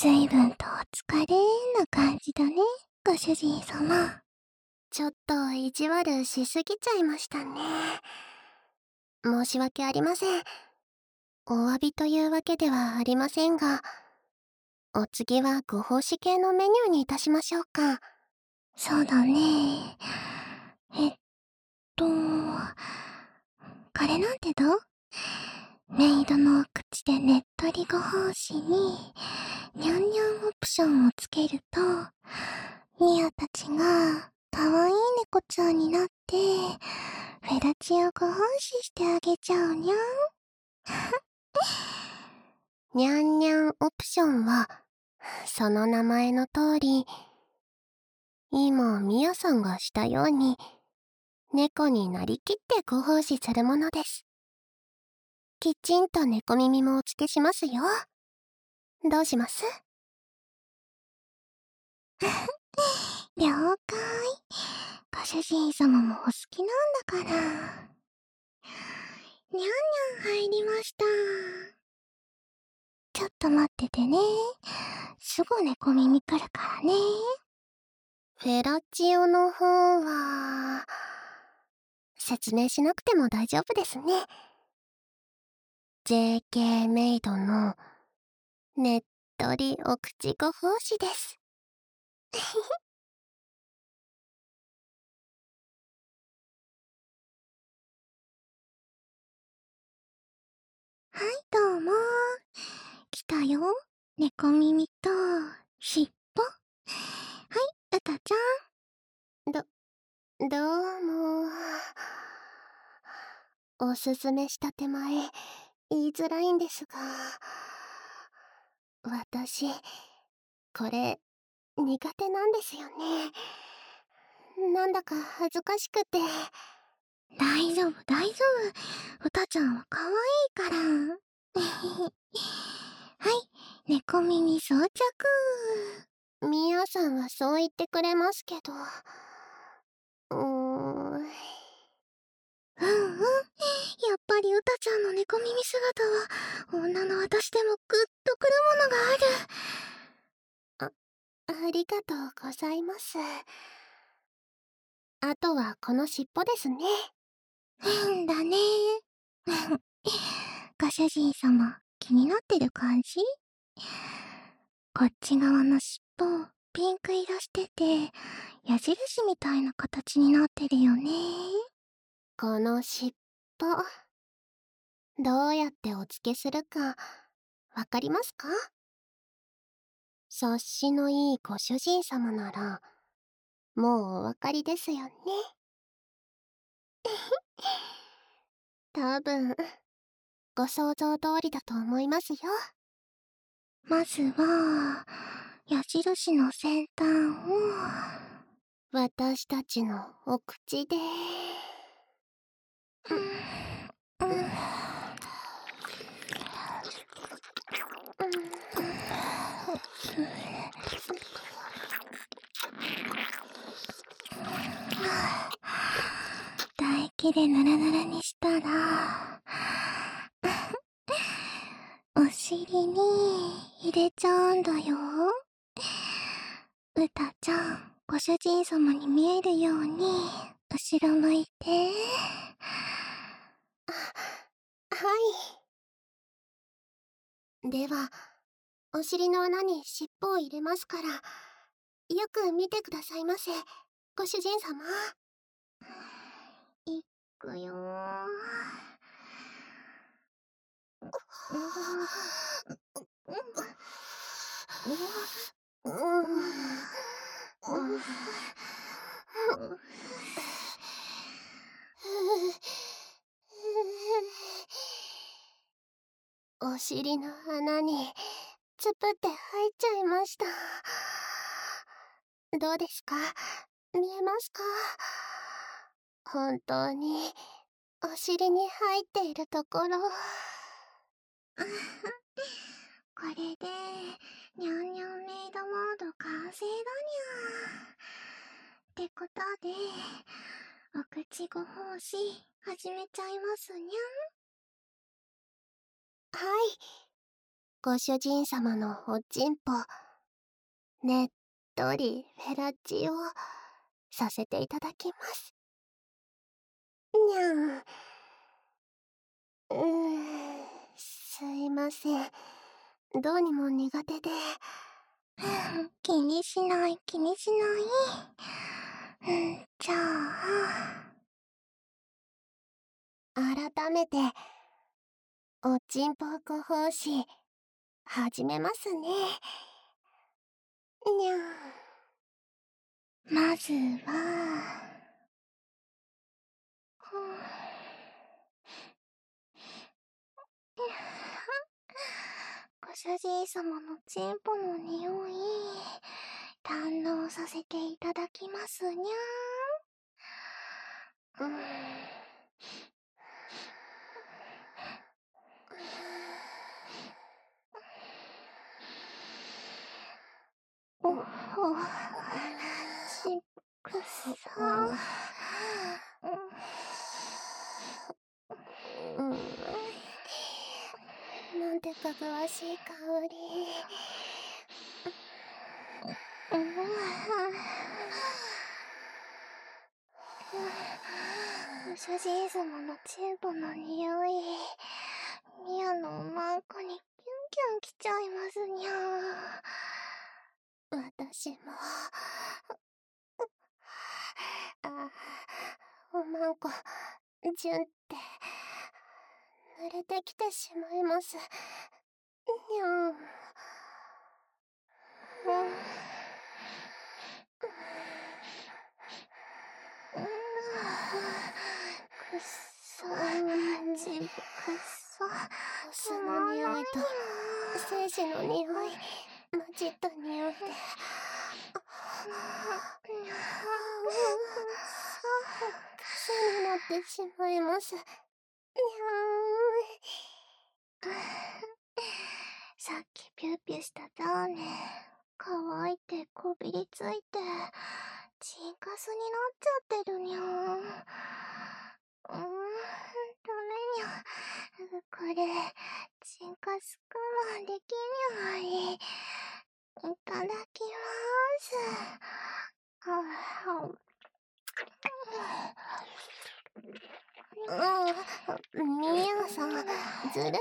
ずいぶんとお疲れな感じだね、ご主人様。 ちょっと意地悪しすぎちゃいましたね。申し訳ありません。お詫びというわけではありませんが、お次はご奉仕系のメニューにいたしましょうか。 そうだね。えっと、これなんてどう？メイドの口でねっとりご奉仕に、ニャンニャンオプションをつけると、ミアたちが可愛い猫ちゃんになって、フェラチオご奉仕してあげちゃうにゃん。 ニャンニャンオプションは、その名前の通り、今ミヤさんがしたように、猫になりきってご奉仕するものです。きちんと猫耳もお付けしますよ。どうします？ 了解。ご主人様もお好きなんだから。にゃんにゃん入りました。ちょっと待っててね。すぐ猫耳来るからね。 フェラチオの方は、説明しなくても大丈夫ですね。JK メイドのねっとりお口ご奉仕です。 はい、どうも。来たよ。猫耳と尻尾。はい、うたちゃん。 どうも。おすすめした手前、言いづらいんですが、私、これ、苦手なんですよね。なんだか恥ずかしくて。 大丈夫、大丈夫。うたちゃんは可愛いから。はい、猫耳装着。 みやさんはそう言ってくれますけど。 うんうん。やっぱりうたちゃんの猫耳姿は、女の私でもグッとくるものがある。 ありがとうございます。あとはこの尻尾ですね。 変だね。ご主人様、気になってる感じ？こっち側の尻尾、ピンク色してて、矢印みたいな形になってるよね。 この尻尾、どうやってお付けするか、わかりますか？察しのいいご主人様なら、もうお分かりですよね。多分、ご想像通りだと思いますよ。 まずは、矢印の先端を、 私たちのお口で。 うん、うん、唾液でヌルヌルにしたら、お尻に入れちゃうんだよ。うたちゃん、ご主人様に見えるように、後ろ向いて。 はい。では、お尻の穴に尻尾を入れますから、よく見てくださいませ、ご主人様。 いくよー。 お尻の穴につぷって入っちゃいました。どうですか？見えますか？本当にお尻に入っているところ。 これで、にゃんにゃんメイドモード完成だにゃー。ってことで、お口ご奉仕始めちゃいますにゃん。 はい。 ご主人様のおちんぽ、ねっとりフェラチオさせていただきます。にゃん。すいません。どうにも苦手で。 気にしない気にしない。じゃあ、 改めて、おちんぽご奉仕、始めますね。にゃん。 まずは、ご主人様のチンポの匂い、堪能させていただきますにゃー。おほ、ちくさ。 なんてかぐわしい香り。 ご主人様のチンポの匂い、ミアのおまんこにキュンキュンきちゃいますにゃー。 私も。おまんこ、じゅんって、濡れてきてしまいます。にゃん。 くっそ、ちぶくっそ、 お酢の匂いと精子の匂い混じった匂いで癖になってしまいます。にゃさっきピューピューしたザーメン、乾いてこびりついて、チンカスになっちゃってるにゃー。ダメにゃ。これ、チンカス我慢できにゃい。いただきまーす。 ミヤさん、ずるいです。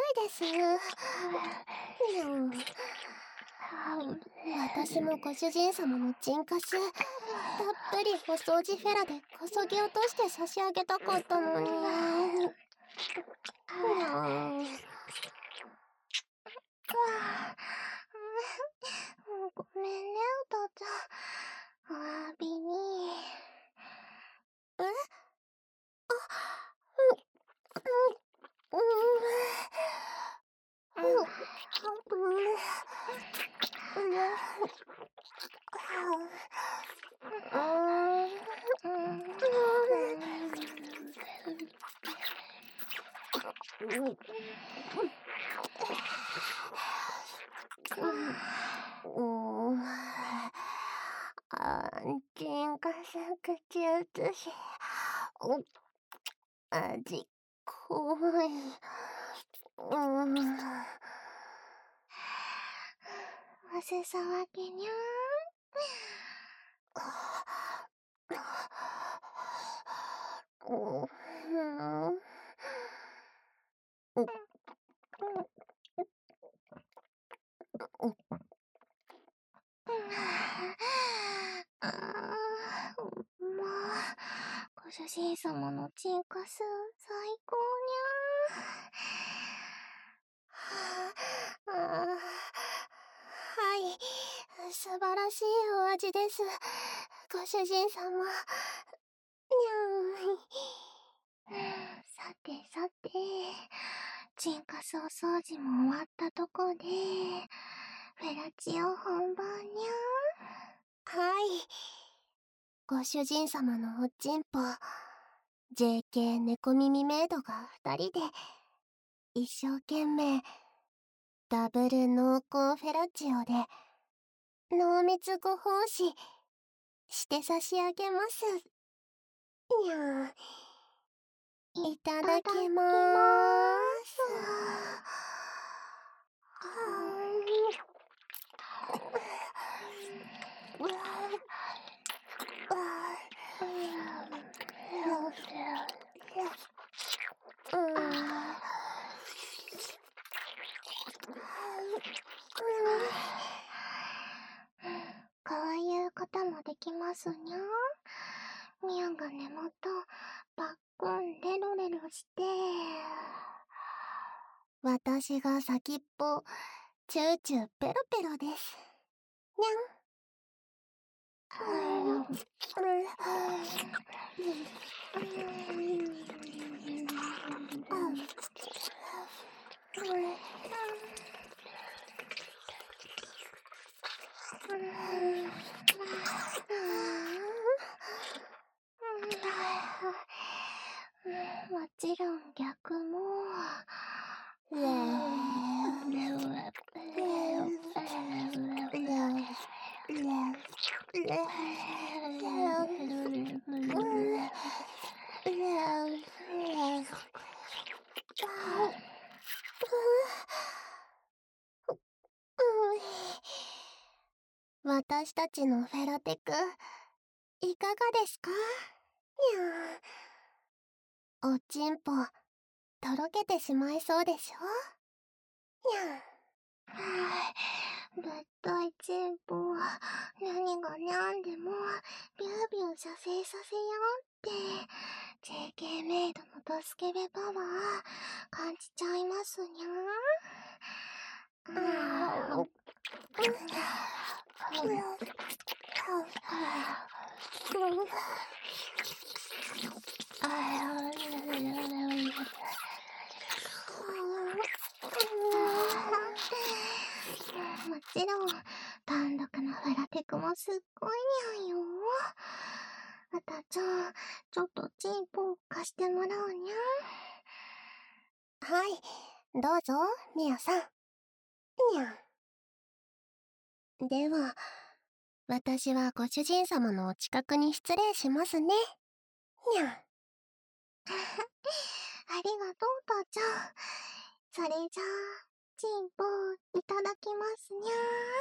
私もご主人様のチンカス、たっぷりお掃除フェラでこそぎ落として差し上げたかったのに。 ごめんね、お父ちゃん。お詫びに。 チンカス口移し。味濃い。 おすそ分けにゃー。もう、ご主人様のチンカス、最高にゃー。 はい、素晴らしいお味です。ご主人様。にゃさてさて、チンカスお掃除も終わったとこで、フェラチオ本番にゃー。はい。ご主人様のおちんぽ、JK 猫耳メイドが2人で、一生懸命、ダブル濃厚フェラチオで、濃密ご奉仕、して差し上げます。にゃー。いただきまーす。 こともできますにゃ。ミヤが根元パックンレロレロして、 私が先っぽチューチューペロペロです。にゃん。 もちろん逆も。 私たちのフェラテク、いかがですか？にゃん。おちんぽ、とろけてしまいそうでしょ？にゃん。 絶対チンポ、何が何でもビュービュー射精させようって JK メイドのドスケベパワー感じちゃいますにゃ。もちろん単独のフェラテクもすっごいにゃんよ。あたちゃん、ちょっとチンポ貸してもらうにゃん。 はい、どうぞ、ミヤさん。にゃん。では、私はご主人様のお近くに失礼しますね。にゃん。 ありがとう、たちゃん。それじゃあ、チンポいただきますにゃ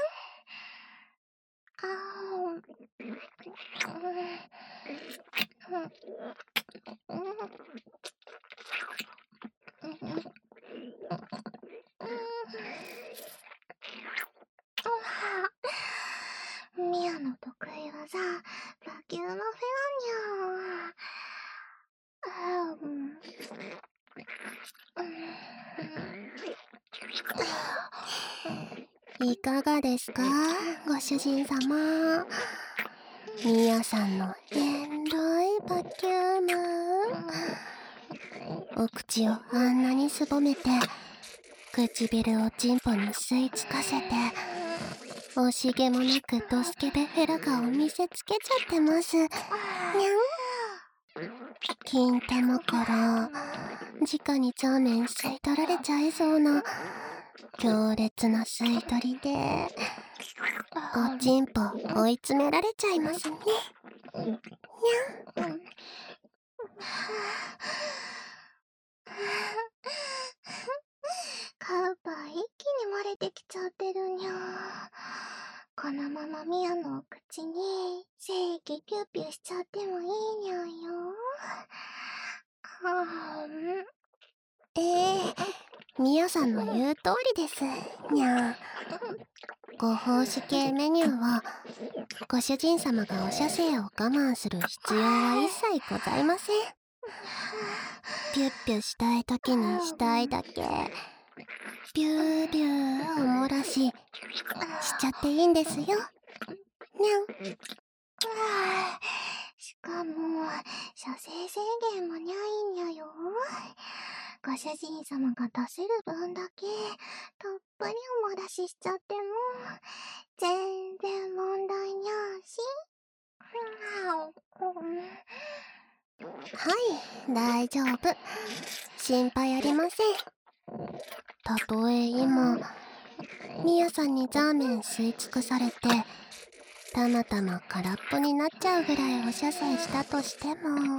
ー。ミヤの得意技、バキュームフェラにゃー。いかがですか、ご主人様。ミヤさんのエンロいバキューム。お口をあんなにすぼめて、唇をチンポに吸い付かせて、惜しげもなくドスケベフェラガを見せつけちゃってます。にゃん。金玉から直にザーメン吸い取られちゃいそうな強烈な吸い取りで、おちんぽ追い詰められちゃいますね。にゃん。 カウパー一気に漏れてきちゃってるにゃ。このままミヤのお口に精液ピューピューしちゃってもいいにゃんよ。 ミヤさんの言う通りです、にゃん。ご奉仕系メニューは、ご主人様がお射精を我慢する必要は一切ございません。ピュッピュしたい時にしたいだけ、ビュービューおもらしちゃっていいんですよ。にゃん。 しかも、射精制限もにゃいんにゃよ。ご主人様が出せる分だけ、たっぷりお漏らししちゃっても、全然問題にゃーし。 はい、大丈夫。心配ありません。たとえ今、ミヤさんにザーメン吸い尽くされて、たまたま空っぽになっちゃうぐらいお射精したとしても、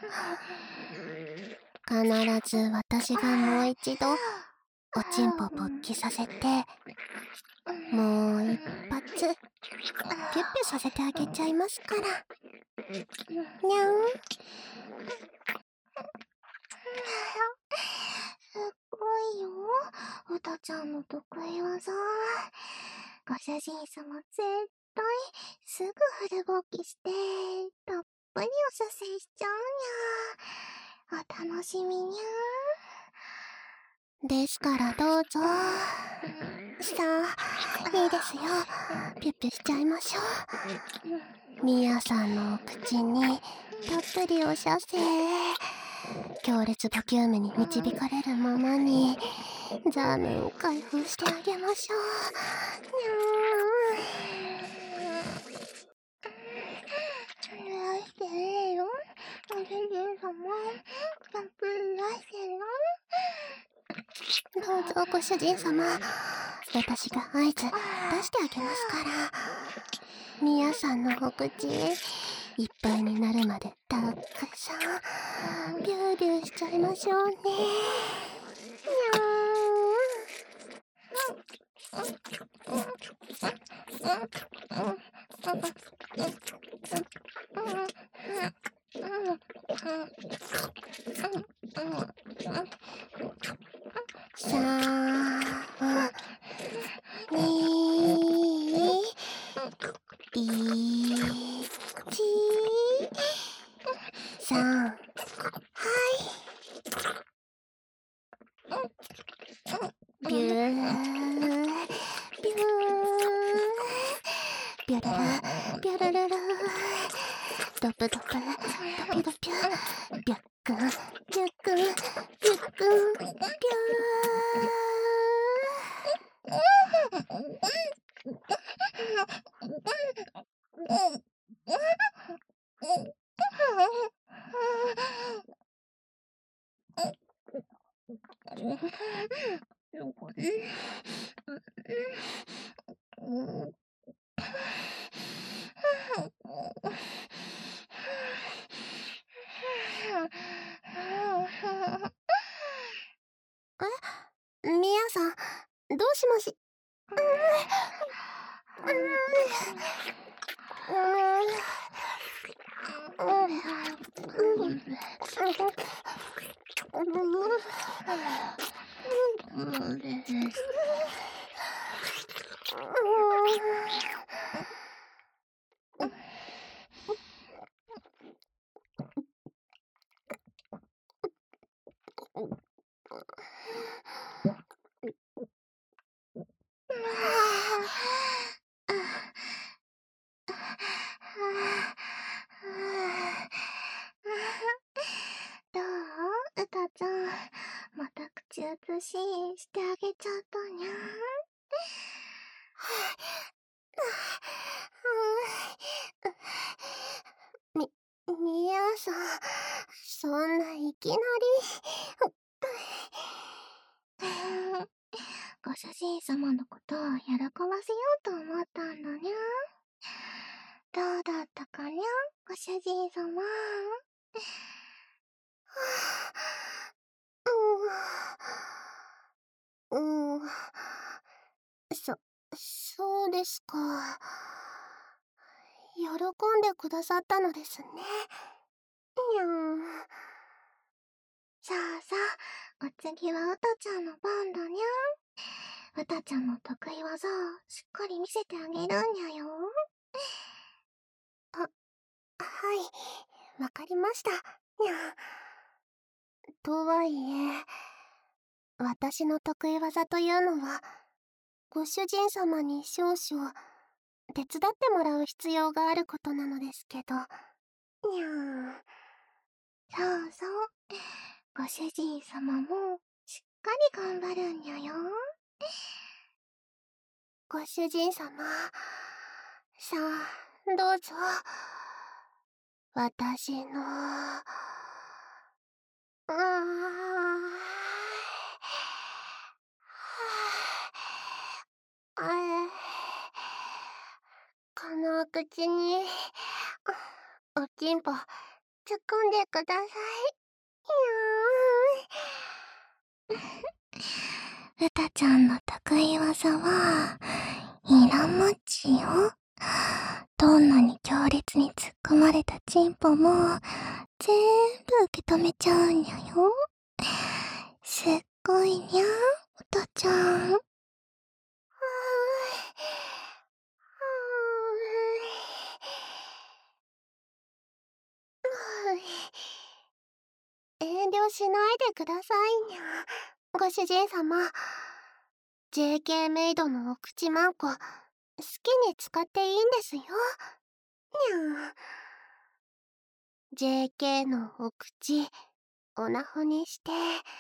必ず私がもう一度、おちんぽ勃起させて、もう一発、ピュッピュさせてあげちゃいますから。にゃん。 すっごいよ、うたちゃんの得意技。ご主人様絶対すぐフル勃起して、たっぷりお射精しちゃうんや。お楽しみにゃですからどうぞ。さあ、いいですよ。ピュッピュしちゃいましょう。ミヤさんのお口にたっぷりお射精。強烈バキュームに導かれるままにザーメン開封してあげましょう。 にゃー。してねえよ。おじいさま、たっぷり出してるよ。 どうぞご主人様、私が合図出してあげますから。ミヤさんのお口いっぱいになるまでたくさんビュービューしちゃいましょうね。ビュービュービュルルビュルルルドプドプドピドピュビュックンビュックンビュックンビュー。ミヤさん、どうしまし。 どう？うたちゃん、また口移ししてあげちゃったにゃミヤさん、そんないきなり。 ご主人様のことを喜ばせようと思ったんだにゃ。どうだったかにゃ、ご主人様。 そうですか。喜んでくださったのですね。にゃん。 さあさあ、お次はうたちゃんの番だにゃ。うたちゃんの得意技をしっかり見せてあげるんにゃよ。 はい、わかりました。にゃん。とはいえ、私の得意技というのは、ご主人様に少々手伝ってもらう必要があることなのですけど。にゃん。 そうそう。ご主人様もしっかり頑張るんにゃよ。 ご主人様、さあ、どうぞ。私の、このお口に、おちんぽ、突っ込んでください。 うたちゃんの得意技は、イラムチよ。どんなに強烈に突っ込まれたチンポも、全部受け止めちゃうんにゃよ。すっごいにゃ、うたちゃん。 遠慮しないでくださいにゃ。ご主人様。JK メイドのお口マンコ、好きに使っていいんですよ。にゃ。JK のお口、オナホにして、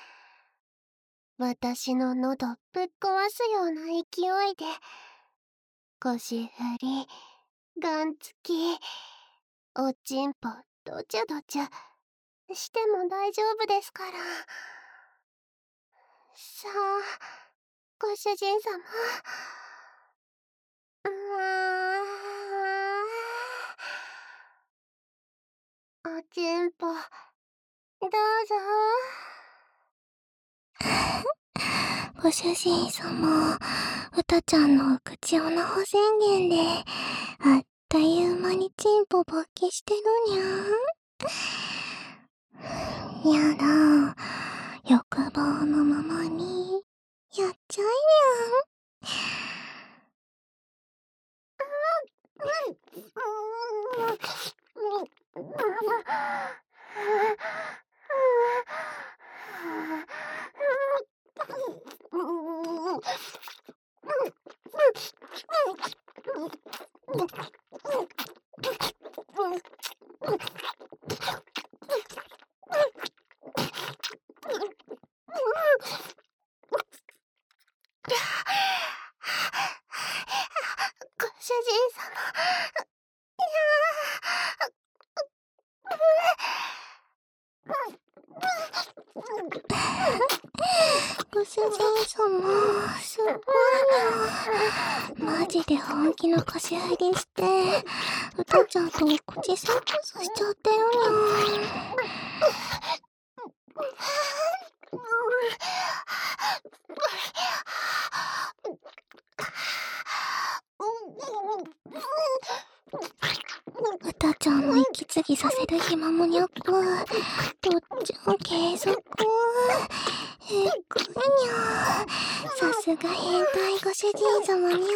私の喉ぶっ壊すような勢いで、腰振り、ガンつき、おちんぽどちゃどちゃしても大丈夫ですから。さあ、ご主人様。おちんぽ、どうぞ。 ご主人様、うたちゃんの口オナホ宣言で、あっという間にチンポ勃起してるにゃ。やだ、欲望のままに、やっちゃいにゃ。 ご主人様。 ご主人様、すごいにゃ。マジで本気の腰振りして、うたちゃんとお口セックスしちゃってるにゃ。うたちゃんの息継ぎさせる暇もにゃく、どっちも継続。えっくにゃ。さすが変態ご主人様にゃ。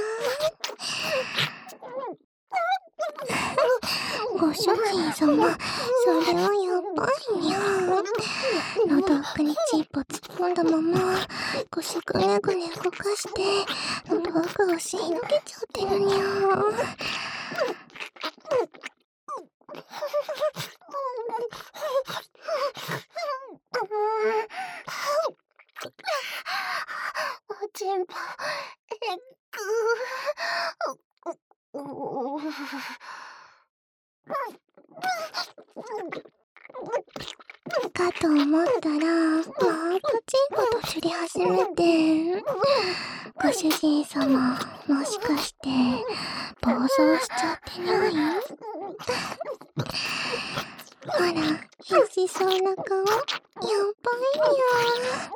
ご主人様、それはやばいにゃ。喉奥にチンポ突っ込んだまま、腰ぐねぐね動かして、喉奥を吸い抜けちゃってるにゃ。 おちんぽ、えっかと思ったら、またチンポとすり始めて。ご主人様、もしかして、暴走しちゃってない？ほら、必死そうな顔、やばいにゃ。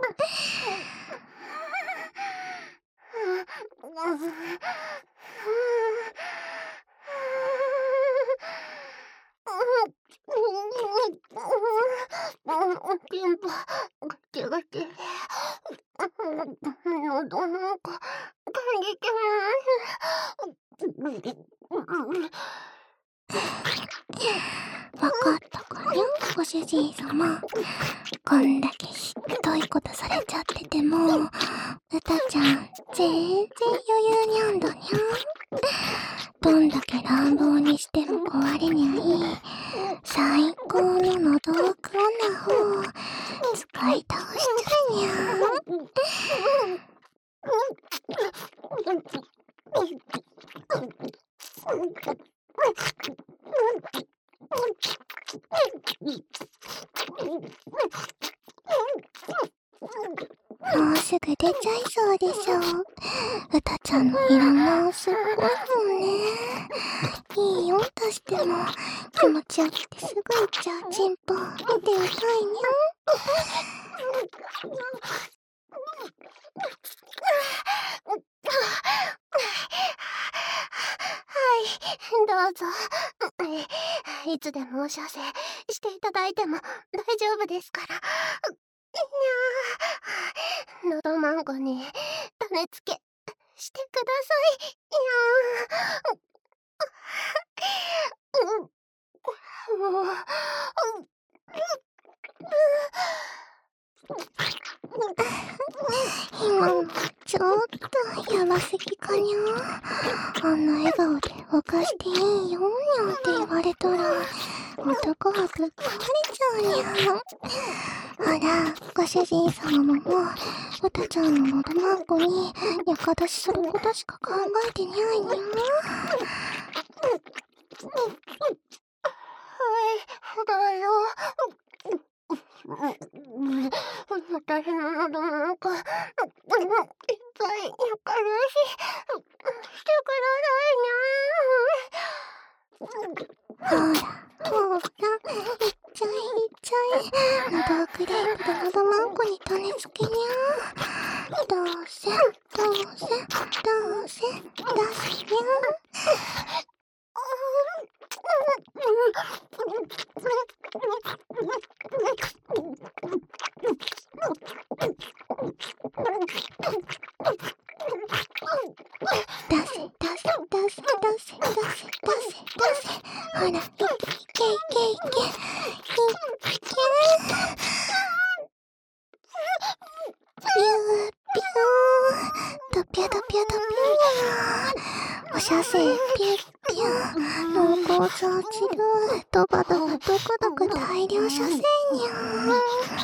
おちんぽ、ガチガチ。喉なんか、感じてない。 わかったかにゃ、ご主人様。こんだけひどいことされちゃってても、うたちゃん、全然余裕にゃんだにゃ。どんだけ乱暴にしても壊れにゃいい、最高の喉奥オナホを使い倒しちゃいにゃ。もうすぐ出ちゃいそうでしょ。うたちゃんの色もすっごいもんね。いい音しても気持ちよくてすぐ行っちゃうチンポ見てみたいにゃ。 はい、どうぞ。いつでもお射精していただいても大丈夫ですから。にゃー。喉マンゴに種付けしてください。にゃー。 今のちょっとやばすぎかにゃ。あんな笑顔で犯していいよなんて言われたら男はぶっ壊れちゃうにゃ。ほら、ご主人様もうたちゃんの喉まんこにやか出しすることしか考えてにゃいにゃ。 だよ。私の喉なんか、痛い、やからし、してくださいにゃ。 ほら、いっちゃいいっちゃい。喉クレープで喉まんこに種付けにゃ。どうせ、にゃ。出せ。ほら、いけ。ピューピュー。ドピュー。お射精ピュッピュー。濃厚さ落ちる。ドバドク大量射精にゃ。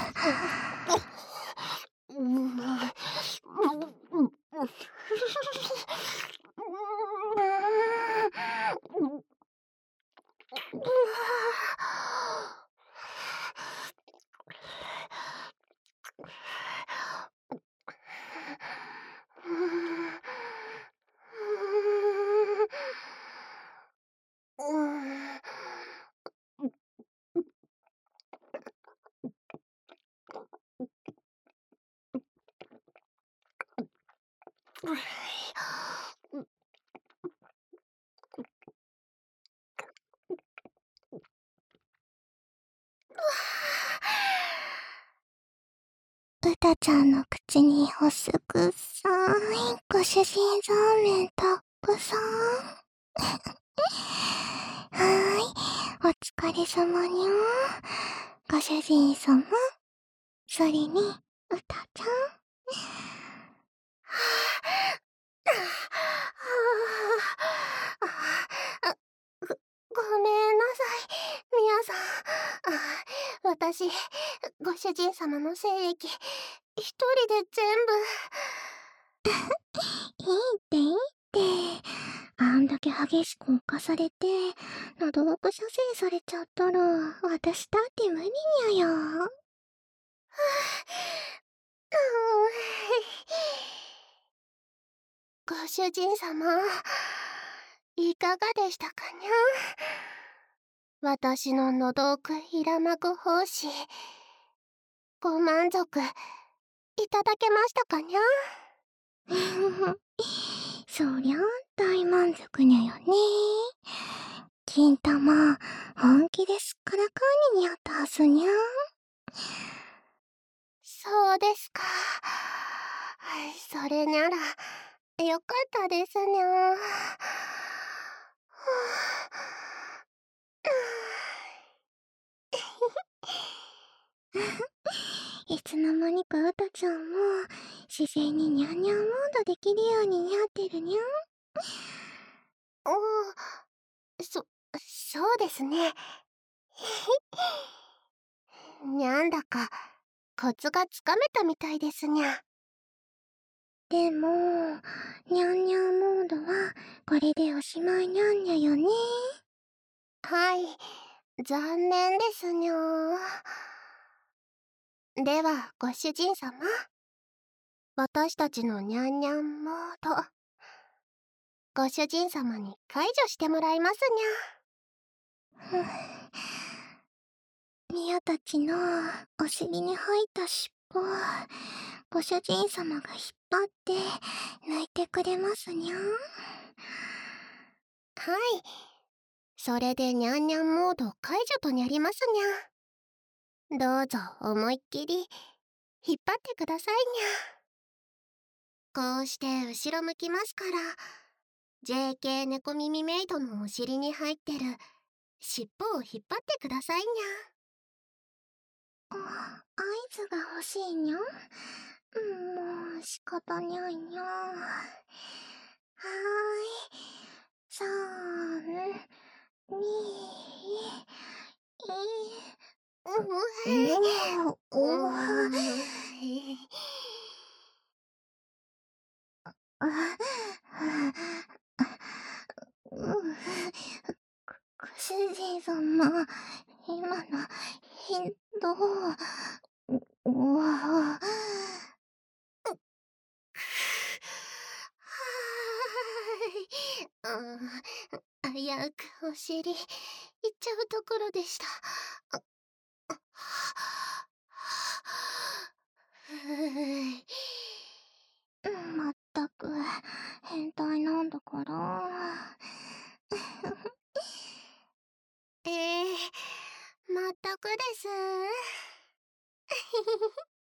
うたちゃんの口におすくさいご主人ザーメンたくさん。はーい、お疲れ様にゃ。ご主人様、それにうたちゃん。 ごめんなさい、みやさん。私、ご主人様の精液、一人で全いいって。あんだけ激しく侵されて、喉奥射精されちゃったら、私だって無理にゃよ。 ご主人様、いかがでしたかにゃ。私の喉奥平幕奉仕、ご満足いただけましたかにゃ。 そりゃ大満足にゃよね。金玉、本気ですっからかんにゃったはずにゃ。 そうですか。それならよかったですにゃ。 いつの間にかうたちゃんも自然にニャンニャンモードできるようににゃってるにゃん。 そうですね。なんだかコツがつかめたみたいですにゃ。 でも、ニャンニャンモードはこれでおしまいにゃんにゃよね。 はい、残念ですにゃ。ではご主人様、私たちのニャンニャンモード、ご主人様に解除してもらいますふん。ミヤたちのお尻に入った尻尾、ご主人様が引っ張って抜いてくれますにゃん。 はい、それでニャンニャンモード解除とにゃりますにゃ。どうぞ思いっきり引っ張ってくださいにゃ。こうして後ろ向きますから、 JK 猫耳メイドのお尻に入ってる尻尾を引っ張ってくださいにゃ。 合図が欲しいにゃん。 もう仕方にゃいにゃ。はーい。3、2、 う 1、おお、ご主人様、今の、ひどおわ危うくお尻、いっちゃうところでした。 まったく、変態なんだから。 まったくです。